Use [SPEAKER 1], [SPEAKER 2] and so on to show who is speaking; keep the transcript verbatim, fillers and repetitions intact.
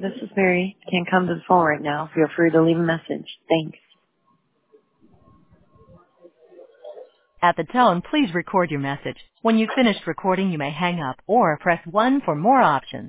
[SPEAKER 1] This is Mary. Can't come to the phone right now. Feel free to leave a message. Thanks.
[SPEAKER 2] At the tone, please record your message. When you've finished recording, you may hang up or press one for more options.